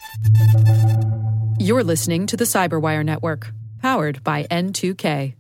You're listening to the Cyberwire Network, powered by N2K.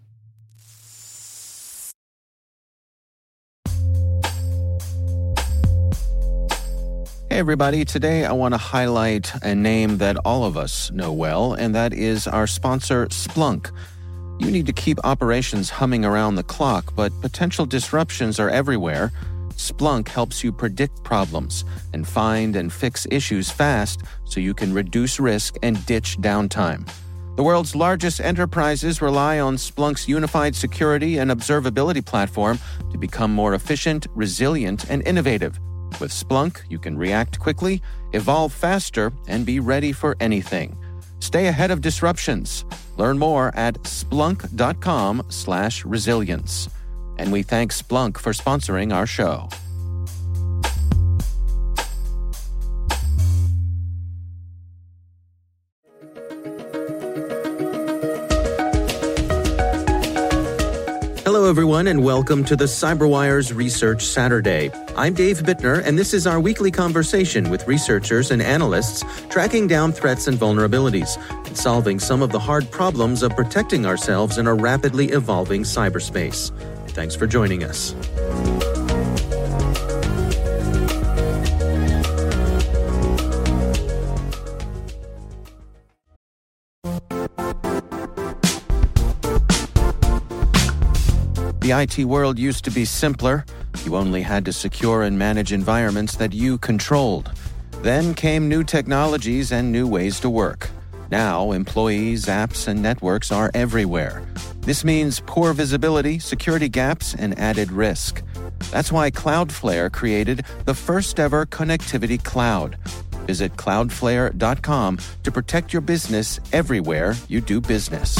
Hey everybody, today I want to highlight a name that all of us know well, and that is our sponsor, Splunk. You need to keep operations humming around the clock, but potential disruptions are everywhere. Splunk helps you predict problems and find and fix issues fast so you can reduce risk and ditch downtime. The world's largest enterprises rely on Splunk's unified security and observability platform to become more efficient, resilient, and innovative. With Splunk, you can react quickly, evolve faster, and be ready for anything. Stay ahead of disruptions. Learn more at splunk.com/resilience. And we thank Splunk for sponsoring our show. Hello, everyone, and welcome to the CyberWire's Research Saturday. I'm Dave Bittner, and this is our weekly conversation with researchers and analysts tracking down threats and vulnerabilities and solving some of the hard problems of protecting ourselves in a rapidly evolving cyberspace. Thanks for joining us. The IT world used to be simpler. You only had to secure and manage environments that you controlled. Then came new technologies and new ways to work. Now, employees, apps, and networks are everywhere. This means poor visibility, security gaps, and added risk. That's why Cloudflare created the first-ever connectivity cloud. Visit cloudflare.com to protect your business everywhere you do business.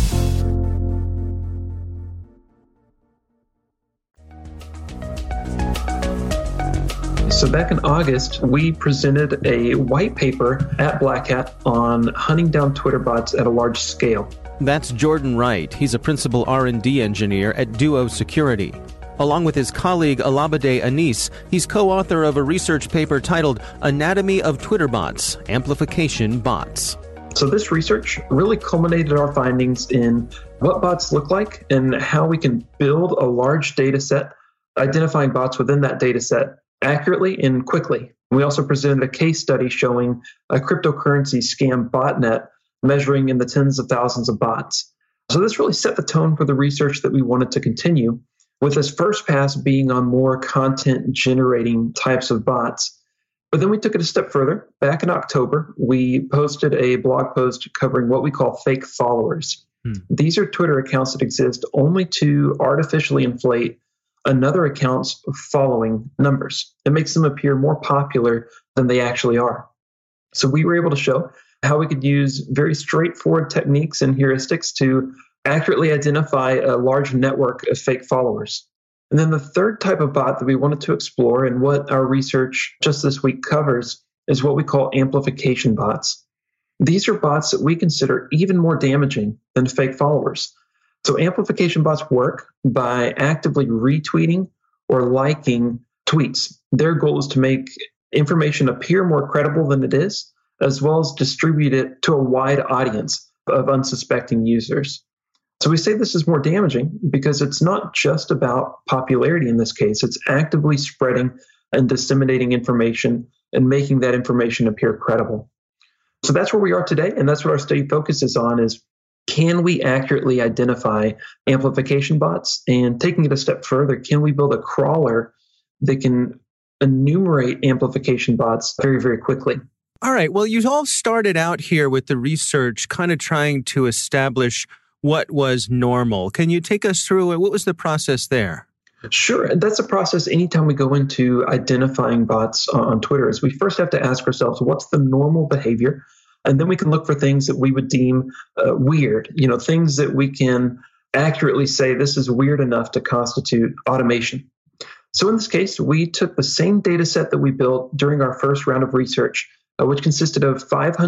So back in August, we presented a white paper at Black Hat on hunting down Twitter bots at a large scale. That's Jordan Wright. He's a principal R&D engineer at Duo Security. Along with his colleague Olabode Anis, he's co-author of a research paper titled Anatomy of Twitter Bots, Amplification Bots. So this research really culminated our findings in what bots look like and how we can build a large data set, identifying bots within that data set accurately and quickly. We also presented a case study showing a cryptocurrency scam botnet measuring in the tens of thousands of bots. So this really set the tone for the research that we wanted to continue, with this first pass being on more content generating types of bots. But then we took it a step further. Back in October, we posted a blog post covering what we call fake followers. These are Twitter accounts that exist only to artificially inflate another account's following numbers. It makes them appear more popular than they actually are. So we were able to show how we could use very straightforward techniques and heuristics to accurately identify a large network of fake followers. And then the third type of bot that we wanted to explore, and what our research just this week covers, is what we call amplification bots. These are bots that we consider even more damaging than fake followers. So amplification bots work by actively retweeting or liking tweets. Their goal is to make information appear more credible than it is, as well as distribute it to a wide audience of unsuspecting users. So we say this is more damaging because it's not just about popularity in this case. It's actively spreading and disseminating information and making that information appear credible. So that's where we are today, and that's what our study focuses on is, can we accurately identify amplification bots? And taking it a step further, can we build a crawler that can enumerate amplification bots very, very quickly? All right. Well, you all started out here with the research kind of trying to establish what was normal. Can you take us through it? What was the process there? Sure. That's a process anytime we go into identifying bots on Twitter is we first have to ask ourselves, what's the normal behavior? And then we can look for things that we would deem weird, things that we can accurately say this is weird enough to constitute automation. So in this case, we took the same data set that we built during our first round of research, which consisted of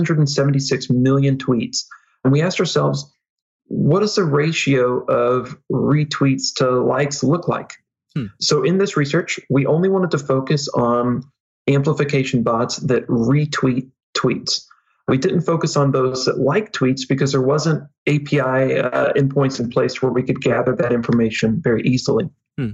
576 million tweets. And we asked ourselves, what does the ratio of retweets to likes look like? So in this research, we only wanted to focus on amplification bots that retweet tweets. We didn't focus on those that like tweets because there wasn't API endpoints in place where we could gather that information very easily.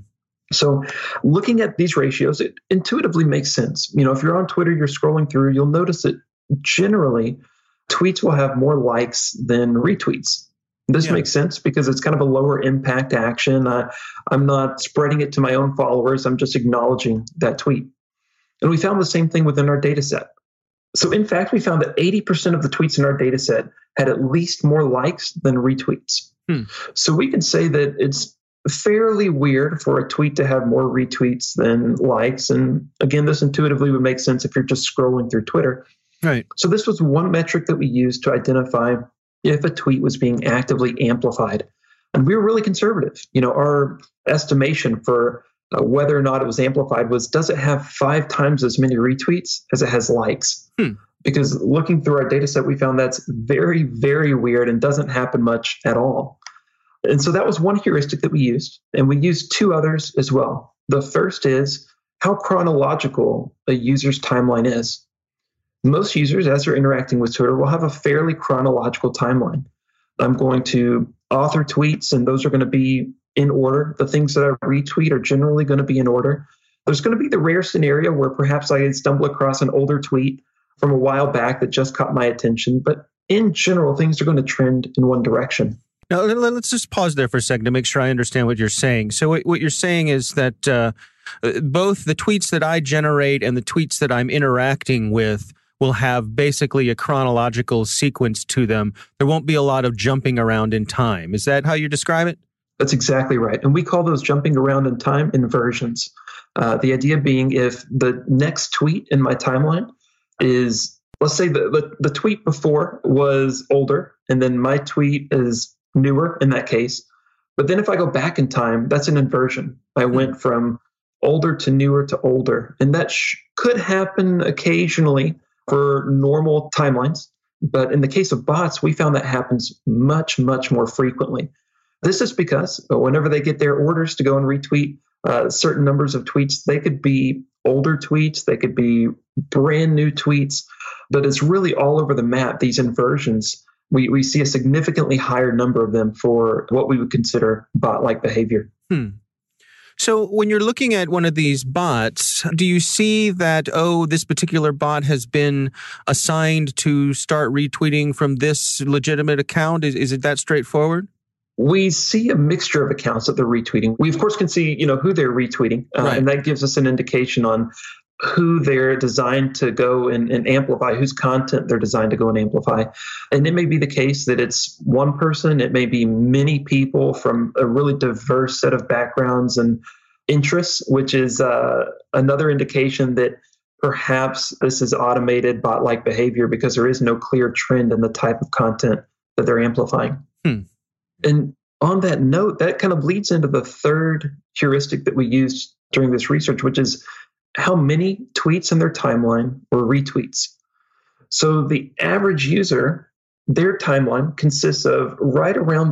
So looking at these ratios, it intuitively makes sense. If you're on Twitter, you're scrolling through, you'll notice that generally tweets will have more likes than retweets. This makes sense because it's kind of a lower impact action. I'm not spreading it to my own followers. I'm just acknowledging that tweet. And we found the same thing within our data set. So in fact, we found that 80% of the tweets in our data set had at least more likes than retweets. So we can say that it's fairly weird for a tweet to have more retweets than likes. And again, this intuitively would make sense if you're just scrolling through Twitter. Right. So this was one metric that we used to identify if a tweet was being actively amplified. And we were really conservative. Our estimation for whether or not it was amplified was, does it have 5 times as many retweets as it has likes? Because looking through our data set, we found that's very, very weird and doesn't happen much at all. And so that was one heuristic that we used. And we used 2 others as well. The first is how chronological a user's timeline is. Most users, as they're interacting with Twitter, will have a fairly chronological timeline. I'm going to author tweets, and those are going to be in order. The things that I retweet are generally going to be in order. There's going to be the rare scenario where perhaps I stumble across an older tweet from a while back that just caught my attention. But in general, things are going to trend in one direction. Now, let's just pause there for a second to make sure I understand what you're saying. So what you're saying is that both the tweets that I generate and the tweets that I'm interacting with will have basically a chronological sequence to them. There won't be a lot of jumping around in time. Is that how you describe it? That's exactly right. And we call those jumping around in time inversions. The idea being if the next tweet in my timeline is, let's say the tweet before was older, and then my tweet is newer in that case. But then if I go back in time, that's an inversion. I went from older to newer to older. And that could happen occasionally for normal timelines. But in the case of bots, we found that happens much, much more frequently. This is because whenever they get their orders to go and retweet certain numbers of tweets, they could be older tweets, they could be brand new tweets, but it's really all over the map. These inversions, we see a significantly higher number of them for what we would consider bot-like behavior. So when you're looking at one of these bots, do you see that, this particular bot has been assigned to start retweeting from this legitimate account? Is it that straightforward? We see a mixture of accounts that they're retweeting. We, of course, can see who they're retweeting, right. And that gives us an indication on who they're designed to go and amplify, whose content they're designed to go and amplify. And it may be the case that it's one person, it may be many people from a really diverse set of backgrounds and interests, which is another indication that perhaps this is automated bot-like behavior because there is no clear trend in the type of content that they're amplifying. And on that note, that kind of leads into the third heuristic that we used during this research, which is how many tweets in their timeline were retweets. So the average user, their timeline consists of right around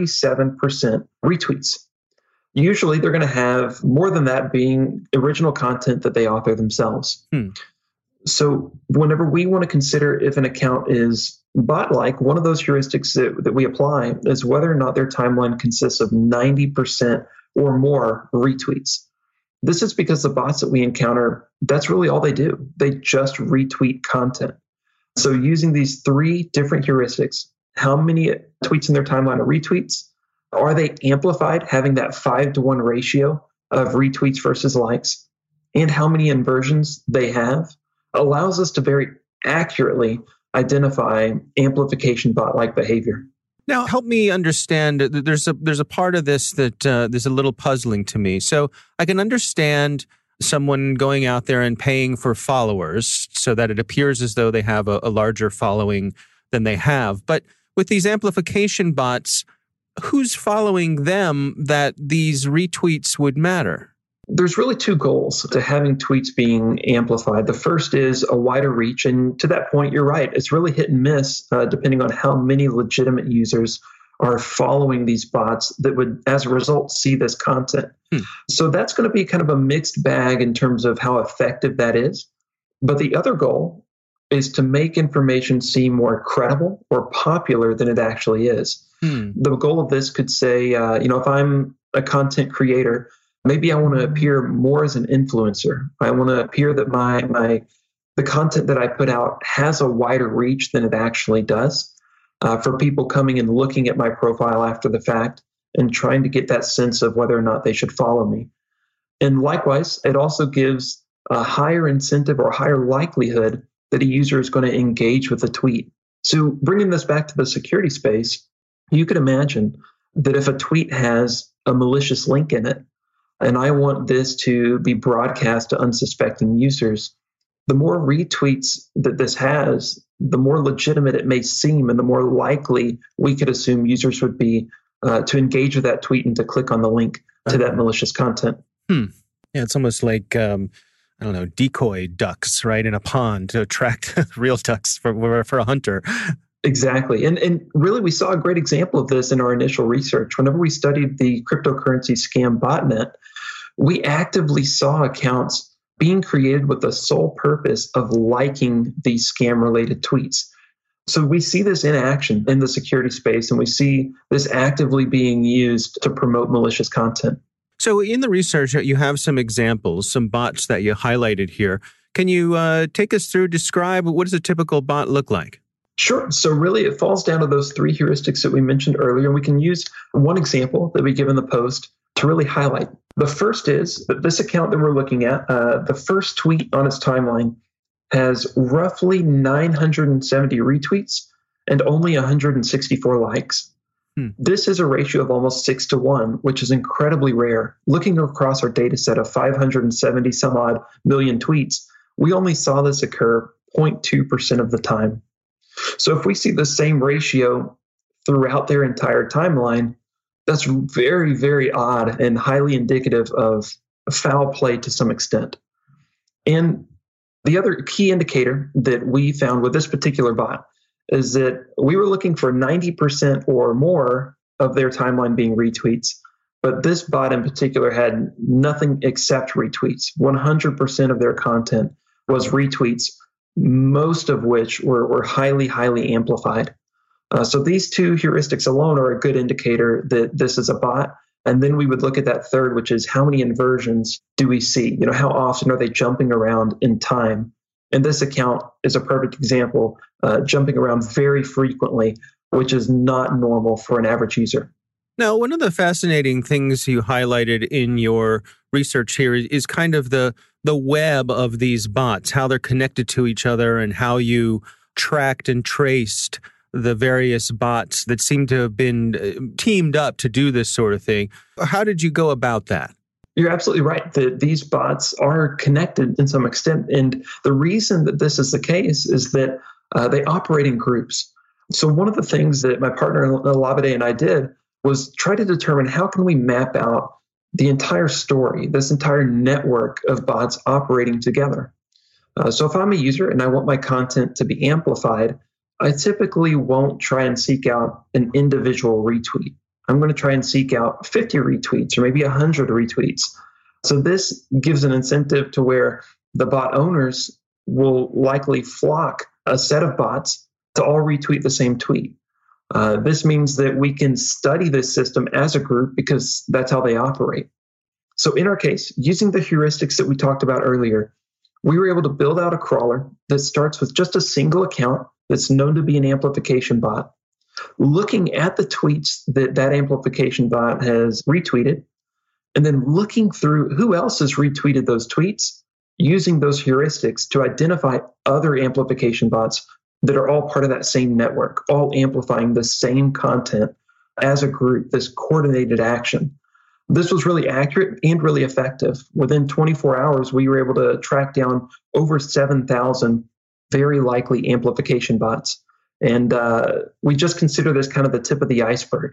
37% retweets. Usually they're going to have more than that being original content that they author themselves. So whenever we want to consider if an account is bot-like, one of those heuristics that we apply is whether or not their timeline consists of 90% or more retweets. This is because the bots that we encounter, that's really all they do. They just retweet content. So using these 3 different heuristics, how many tweets in their timeline are retweets? Are they amplified, having that 5-to-1 ratio of retweets versus likes? And how many inversions they have allows us to very accurately identify amplification bot-like behavior. Now, help me understand. There's a part of this that is a little puzzling to me. So I can understand someone going out there and paying for followers so that it appears as though they have a larger following than they have. But with these amplification bots, who's following them that these retweets would matter? There's really 2 goals to having tweets being amplified. The first is a wider reach. And to that point, you're right. It's really hit and miss depending on how many legitimate users are following these bots that would, as a result, see this content. So that's going to be kind of a mixed bag in terms of how effective that is. But the other goal is to make information seem more credible or popular than it actually is. The goal of this could say, if I'm a content creator, maybe I want to appear more as an influencer. I want to appear that the content that I put out has a wider reach than it actually does. For people coming and looking at my profile after the fact and trying to get that sense of whether or not they should follow me. And likewise, it also gives a higher incentive or higher likelihood that a user is going to engage with a tweet. So bringing this back to the security space, you could imagine that if a tweet has a malicious link in it, and I want this to be broadcast to unsuspecting users, the more retweets that this has, the more legitimate it may seem, and the more likely we could assume users would be to engage with that tweet and to click on the link to that malicious content. Yeah, it's almost like, decoy ducks, right, in a pond to attract real ducks for a hunter. Exactly. And really, we saw a great example of this in our initial research. Whenever we studied the cryptocurrency scam botnet, we actively saw accounts being created with the sole purpose of liking these scam-related tweets. So we see this in action in the security space, and we see this actively being used to promote malicious content. So in the research, you have some examples, some bots that you highlighted here. Can you take us through, describe what does a typical bot look like? Sure. So really, it falls down to those three heuristics that we mentioned earlier. We can use one example that we give in the post to really highlight. The first is that this account that we're looking at, the first tweet on its timeline has roughly 970 retweets and only 164 likes. This is a ratio of almost 6-to-1, which is incredibly rare. Looking across our data set of 570 some odd million tweets, we only saw this occur 0.2% of the time. So if we see the same ratio throughout their entire timeline, that's very, very odd and highly indicative of foul play to some extent. And the other key indicator that we found with this particular bot is that we were looking for 90% or more of their timeline being retweets, but this bot in particular had nothing except retweets. 100% of their content was retweets, most of which were highly, highly amplified. So these two heuristics alone are a good indicator that this is a bot. And then we would look at that third, which is how many inversions do we see? How often are they jumping around in time? And this account is a perfect example, jumping around very frequently, which is not normal for an average user. Now, one of the fascinating things you highlighted in your research here is kind of the web of these bots, how they're connected to each other and how you tracked and traced the various bots that seem to have been teamed up to do this sort of thing. How did you go about that? You're absolutely right that these bots are connected in some extent. And the reason that this is the case is that they operate in groups. So one of the things that my partner Olavide and I did was try to determine how can we map out the entire story, this entire network of bots operating together. So if I'm a user and I want my content to be amplified, I typically won't try and seek out an individual retweet. I'm going to try and seek out 50 retweets or maybe 100 retweets. So this gives an incentive to where the bot owners will likely flock a set of bots to all retweet the same tweet. This means that we can study this system as a group because that's how they operate. So in our case, using the heuristics that we talked about earlier, we were able to build out a crawler that starts with just a single account that's known to be an amplification bot, looking at the tweets that amplification bot has retweeted, and then looking through who else has retweeted those tweets, using those heuristics to identify other amplification bots that are all part of that same network, all amplifying the same content as a group, this coordinated action. This was really accurate and really effective. Within 24 hours, we were able to track down over 7,000 very likely amplification bots. And we just consider this kind of the tip of the iceberg.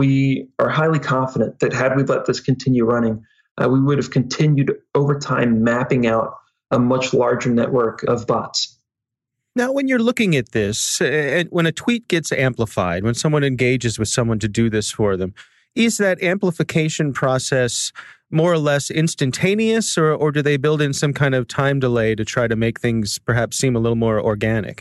We are highly confident that had we let this continue running, we would have continued over time mapping out a much larger network of bots. Now, when you're looking at this, when a tweet gets amplified, when someone engages with someone to do this for them, is that amplification process more or less instantaneous, or do they build in some kind of time delay to try to make things perhaps seem a little more organic?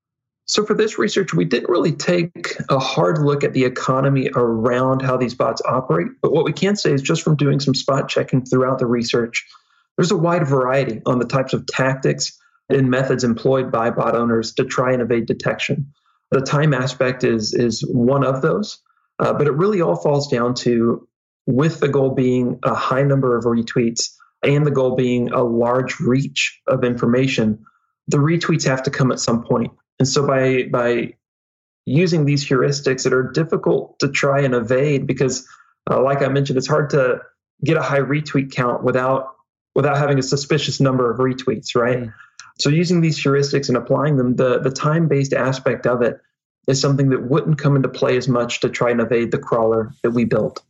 So for this research, we didn't really take a hard look at the economy around how these bots operate. But what we can say is just from doing some spot checking throughout the research, there's a wide variety on the types of tactics and methods employed by bot owners to try and evade detection. The time aspect is one of those, but it really all falls down to, with the goal being a high number of retweets and the goal being a large reach of information, the retweets have to come at some point. And so by using these heuristics that are difficult to try and evade, because like I mentioned, it's hard to get a high retweet count without having a suspicious number of retweets, right? So using these heuristics and applying them, the time-based aspect of it is something that wouldn't come into play as much to try and evade the crawler that we built.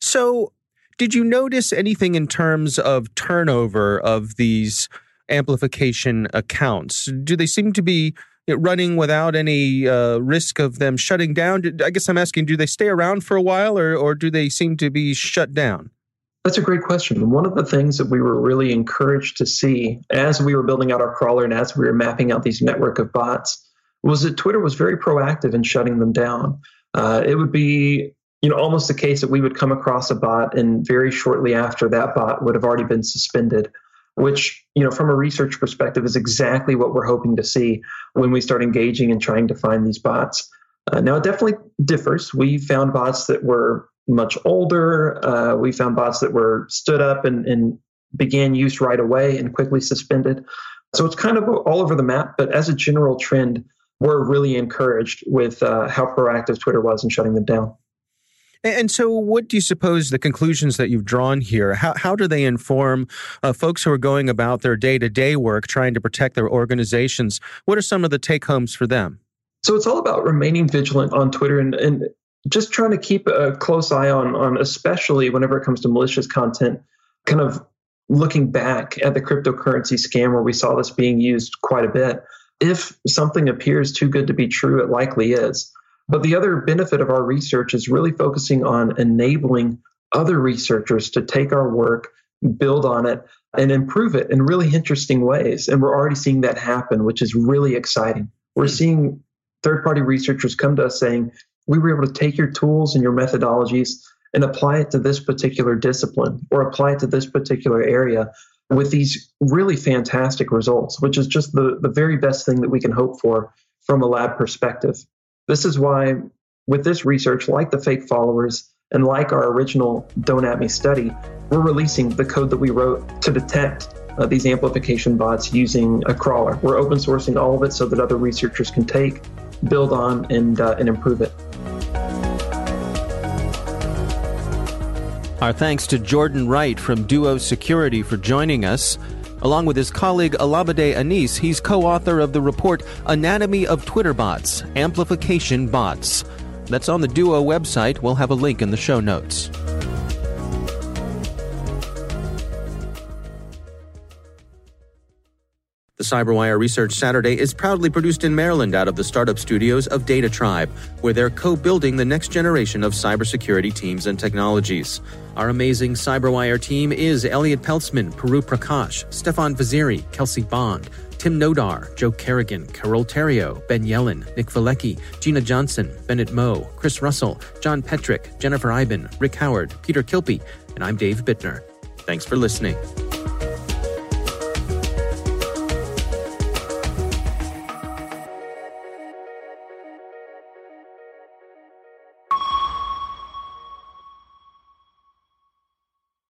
So did you notice anything in terms of turnover of these amplification accounts? Do they seem to be running without any risk of them shutting down? I guess I'm asking, do they stay around for a while or do they seem to be shut down? That's a great question. One of the things that we were really encouraged to see as we were building out our crawler and as we were mapping out these network of bots was that Twitter was very proactive in shutting them down. It would be almost the case that we would come across a bot and very shortly after that bot would have already been suspended, which, from a research perspective is exactly what we're hoping to see when we start engaging and trying to find these bots. Now, it definitely differs. We found bots that were much older. We found bots that were stood up and began use right away and quickly suspended. So it's kind of all over the map, but as a general trend, we're really encouraged with how proactive Twitter was in shutting them down. And so what do you suppose the conclusions that you've drawn here, how do they inform folks who are going about their day-to-day work trying to protect their organizations? What are some of the take-homes for them? So it's all about remaining vigilant on Twitter and just trying to keep a close eye on, especially whenever it comes to malicious content, kind of looking back at the cryptocurrency scam where we saw this being used quite a bit. If something appears too good to be true, it likely is. But the other benefit of our research is really focusing on enabling other researchers to take our work, build on it, and improve it in really interesting ways. And we're already seeing that happen, which is really exciting. We're seeing third-party researchers come to us saying, we were able to take your tools and your methodologies and apply it to this particular discipline or apply it to this particular area with these really fantastic results, which is just the very best thing that we can hope for from a lab perspective. This is why with this research, like the fake followers and like our original Don't At Me study, we're releasing the code that we wrote to detect these amplification bots using a crawler. We're open sourcing all of it so that other researchers can take, build on, and improve it. Our thanks to Jordan Wright from Duo Security for joining us. Along with his colleague Olabode Anis, he's co-author of the report Anatomy of Twitter Bots, Amplification Bots. That's on the Duo website. We'll have a link in the show notes. The CyberWire Research Saturday is proudly produced in Maryland out of the startup studios of Data Tribe, where they're co-building the next generation of cybersecurity teams and technologies. Our amazing CyberWire team is Elliot Peltzman, Puru Prakash, Stefan Vaziri, Kelsey Bond, Tim Nodar, Joe Kerrigan, Carol Terrio, Ben Yellen, Nick Valecki, Gina Johnson, Bennett Moe, Chris Russell, John Petrick, Jennifer Iben, Rick Howard, Peter Kilpie, and I'm Dave Bittner. Thanks for listening.